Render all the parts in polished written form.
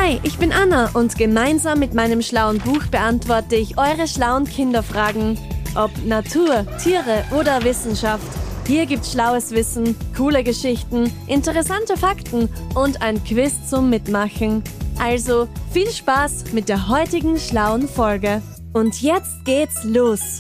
Hi, ich bin Anna und gemeinsam mit meinem schlauen Buch beantworte ich eure schlauen Kinderfragen. Ob Natur, Tiere oder Wissenschaft. Hier gibt's schlaues Wissen, coole Geschichten, interessante Fakten und ein Quiz zum Mitmachen. Also viel Spaß mit der heutigen schlauen Folge. Und jetzt geht's los.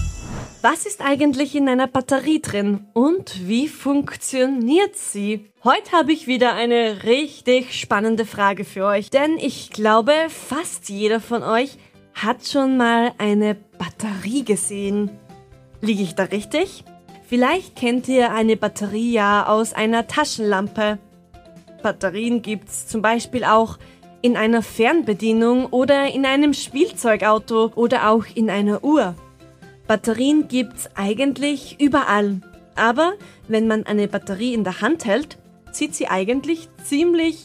Was ist eigentlich in einer Batterie drin und wie funktioniert sie? Heute habe ich wieder eine richtig spannende Frage für euch, denn ich glaube, fast jeder von euch hat schon mal eine Batterie gesehen. Liege ich da richtig? Vielleicht kennt ihr eine Batterie ja aus einer Taschenlampe. Batterien gibt's zum Beispiel auch in einer Fernbedienung oder in einem Spielzeugauto oder auch in einer Uhr. Batterien gibt's eigentlich überall. Aber wenn man eine Batterie in der Hand hält, sieht sie eigentlich ziemlich,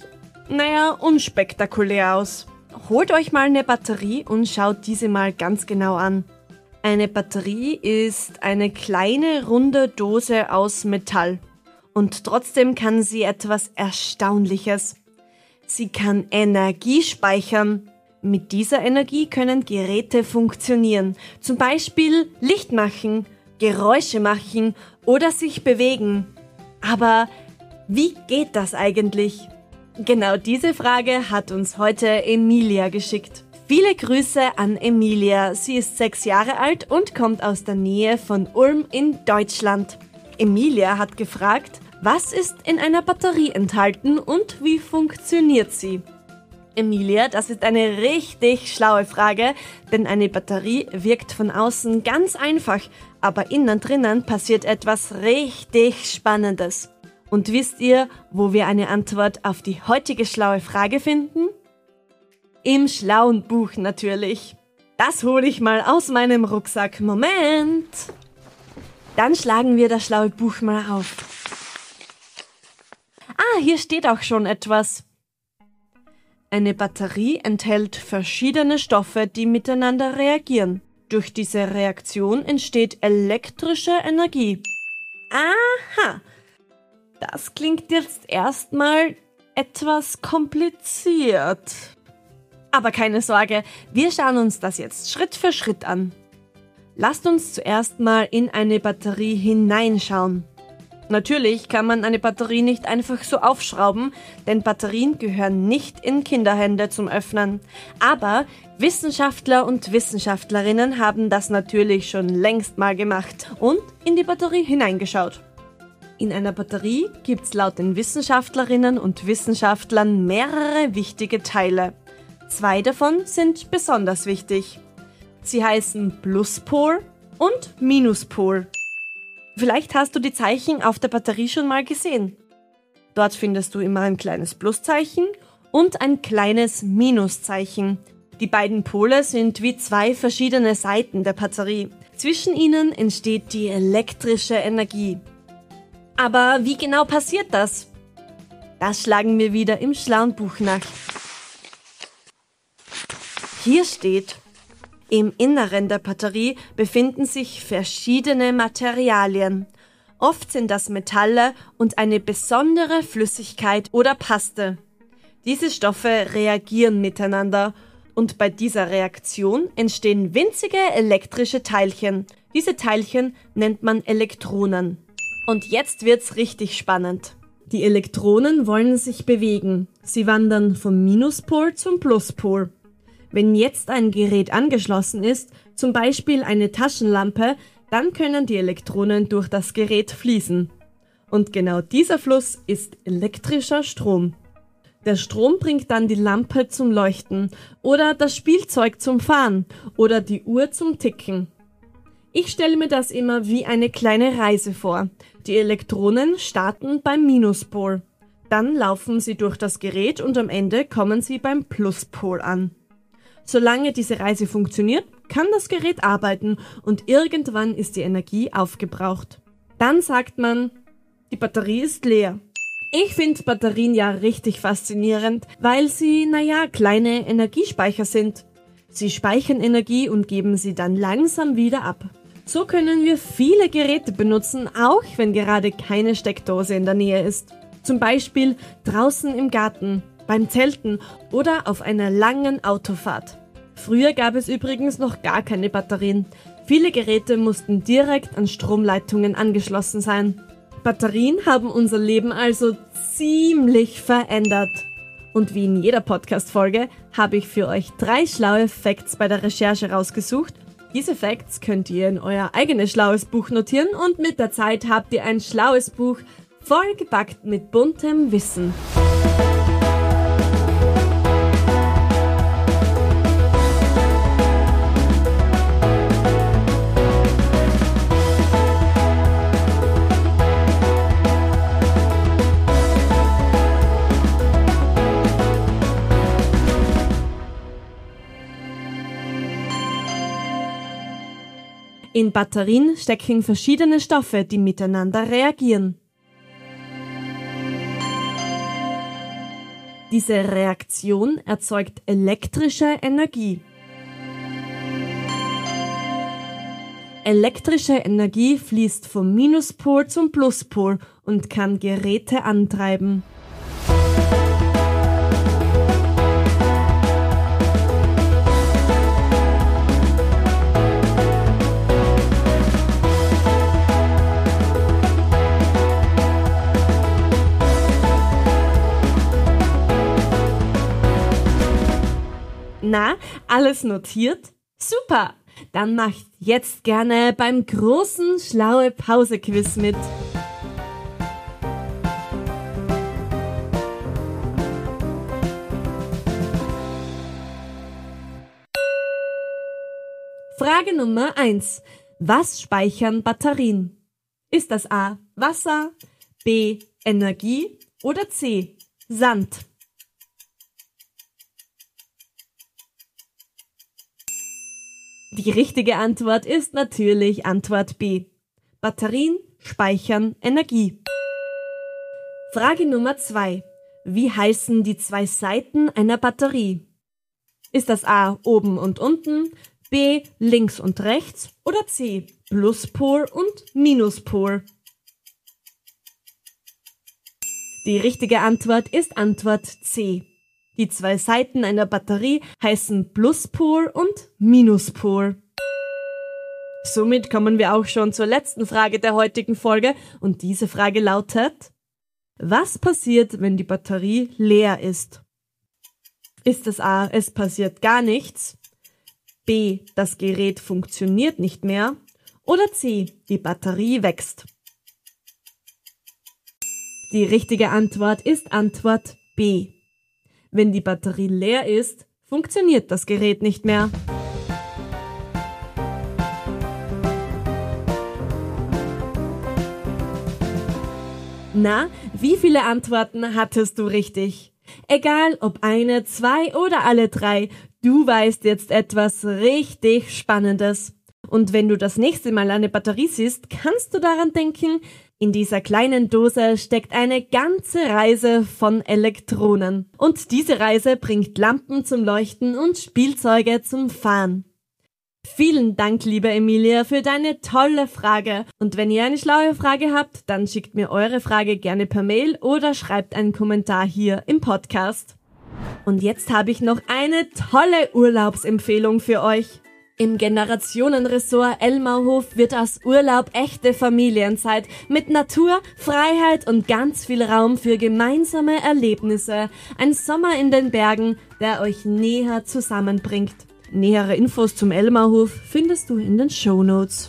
unspektakulär aus. Holt euch mal eine Batterie und schaut diese mal ganz genau an. Eine Batterie ist eine kleine, runde Dose aus Metall. Und trotzdem kann sie etwas Erstaunliches. Sie kann Energie speichern. Mit dieser Energie können Geräte funktionieren. Zum Beispiel Licht machen, Geräusche machen oder sich bewegen. Aber wie geht das eigentlich? Genau diese Frage hat uns heute Emilia geschickt. Viele Grüße an Emilia. Sie ist 6 Jahre alt und kommt aus der Nähe von Ulm in Deutschland. Emilia hat gefragt, was ist in einer Batterie enthalten und wie funktioniert sie? Emilia, das ist eine richtig schlaue Frage, denn eine Batterie wirkt von außen ganz einfach, aber innen drinnen passiert etwas richtig Spannendes. Und wisst ihr, wo wir eine Antwort auf die heutige schlaue Frage finden? Im schlauen Buch natürlich. Das hole ich mal aus meinem Rucksack. Moment! Dann schlagen wir das schlaue Buch mal auf. Hier steht auch schon etwas. Eine Batterie enthält verschiedene Stoffe, die miteinander reagieren. Durch diese Reaktion entsteht elektrische Energie. Aha! Das klingt jetzt erstmal etwas kompliziert. Aber keine Sorge, wir schauen uns das jetzt Schritt für Schritt an. Lasst uns zuerst mal in eine Batterie hineinschauen. Natürlich kann man eine Batterie nicht einfach so aufschrauben, denn Batterien gehören nicht in Kinderhände zum Öffnen. Aber Wissenschaftler und Wissenschaftlerinnen haben das natürlich schon längst mal gemacht und in die Batterie hineingeschaut. In einer Batterie gibt's laut den Wissenschaftlerinnen und Wissenschaftlern mehrere wichtige Teile. 2 davon sind besonders wichtig. Sie heißen Pluspol und Minuspol. Vielleicht hast du die Zeichen auf der Batterie schon mal gesehen. Dort findest du immer ein kleines Pluszeichen und ein kleines Minuszeichen. Die beiden Pole sind wie 2 verschiedene Seiten der Batterie. Zwischen ihnen entsteht die elektrische Energie. Aber wie genau passiert das? Das schlagen wir wieder im schlauen Buch nach. Hier steht: Im Inneren der Batterie befinden sich verschiedene Materialien. Oft sind das Metalle und eine besondere Flüssigkeit oder Paste. Diese Stoffe reagieren miteinander und bei dieser Reaktion entstehen winzige elektrische Teilchen. Diese Teilchen nennt man Elektronen. Und jetzt wird's richtig spannend. Die Elektronen wollen sich bewegen. Sie wandern vom Minuspol zum Pluspol. Wenn jetzt ein Gerät angeschlossen ist, zum Beispiel eine Taschenlampe, dann können die Elektronen durch das Gerät fließen. Und genau dieser Fluss ist elektrischer Strom. Der Strom bringt dann die Lampe zum Leuchten oder das Spielzeug zum Fahren oder die Uhr zum Ticken. Ich stelle mir das immer wie eine kleine Reise vor. Die Elektronen starten beim Minuspol. Dann laufen sie durch das Gerät und am Ende kommen sie beim Pluspol an. Solange diese Reise funktioniert, kann das Gerät arbeiten und irgendwann ist die Energie aufgebraucht. Dann sagt man, die Batterie ist leer. Ich finde Batterien ja richtig faszinierend, weil sie, kleine Energiespeicher sind. Sie speichern Energie und geben sie dann langsam wieder ab. So können wir viele Geräte benutzen, auch wenn gerade keine Steckdose in der Nähe ist. Zum Beispiel draußen im Garten, beim Zelten oder auf einer langen Autofahrt. Früher gab es übrigens noch gar keine Batterien. Viele Geräte mussten direkt an Stromleitungen angeschlossen sein. Batterien haben unser Leben also ziemlich verändert. Und wie in jeder Podcast-Folge habe ich für euch 3 schlaue Facts bei der Recherche rausgesucht. Diese Facts könnt ihr in euer eigenes schlaues Buch notieren und mit der Zeit habt ihr ein schlaues Buch vollgepackt mit buntem Wissen. In Batterien stecken verschiedene Stoffe, die miteinander reagieren. Diese Reaktion erzeugt elektrische Energie. Elektrische Energie fließt vom Minuspol zum Pluspol und kann Geräte antreiben. Na, alles notiert? Super! Dann macht jetzt gerne beim großen Schlaue Pause Quiz mit. Frage Nummer 1. Was speichern Batterien? Ist das A. Wasser, B. Energie oder C. Sand? Die richtige Antwort ist natürlich Antwort B. Batterien speichern Energie. Frage Nummer 2. Wie heißen die 2 Seiten einer Batterie? Ist das A. oben und unten, B. links und rechts oder C. Pluspol und Minuspol? Die richtige Antwort ist Antwort C. Die 2 Seiten einer Batterie heißen Pluspol und Minuspol. Somit kommen wir auch schon zur letzten Frage der heutigen Folge und diese Frage lautet: Was passiert, wenn die Batterie leer ist? Ist es A. Es passiert gar nichts, B. Das Gerät funktioniert nicht mehr oder C. Die Batterie wächst? Die richtige Antwort ist Antwort B. Wenn die Batterie leer ist, funktioniert das Gerät nicht mehr. Na, wie viele Antworten hattest du richtig? Egal ob eine, 2 oder alle 3, du weißt jetzt etwas richtig Spannendes. Und wenn du das nächste Mal eine Batterie siehst, kannst du daran denken, in dieser kleinen Dose steckt eine ganze Reise von Elektronen. Und diese Reise bringt Lampen zum Leuchten und Spielzeuge zum Fahren. Vielen Dank, liebe Emilia, für deine tolle Frage. Und wenn ihr eine schlaue Frage habt, dann schickt mir eure Frage gerne per Mail oder schreibt einen Kommentar hier im Podcast. Und jetzt habe ich noch eine tolle Urlaubsempfehlung für euch. Im Generationenressort Elmauhof wird aus Urlaub echte Familienzeit mit Natur, Freiheit und ganz viel Raum für gemeinsame Erlebnisse. Ein Sommer in den Bergen, der euch näher zusammenbringt. Nähere Infos zum Elmauhof findest du in den Shownotes.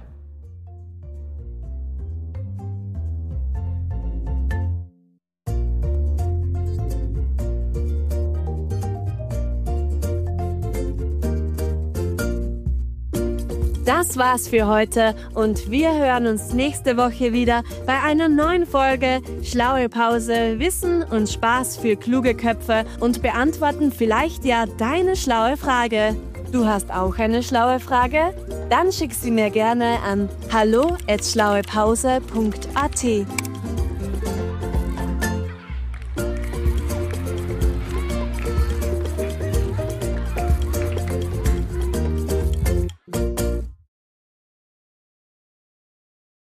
Das war's für heute und wir hören uns nächste Woche wieder bei einer neuen Folge Schlaue Pause, Wissen und Spaß für kluge Köpfe und beantworten vielleicht ja deine schlaue Frage. Du hast auch eine schlaue Frage? Dann schick sie mir gerne an hallo@schlauepause.at.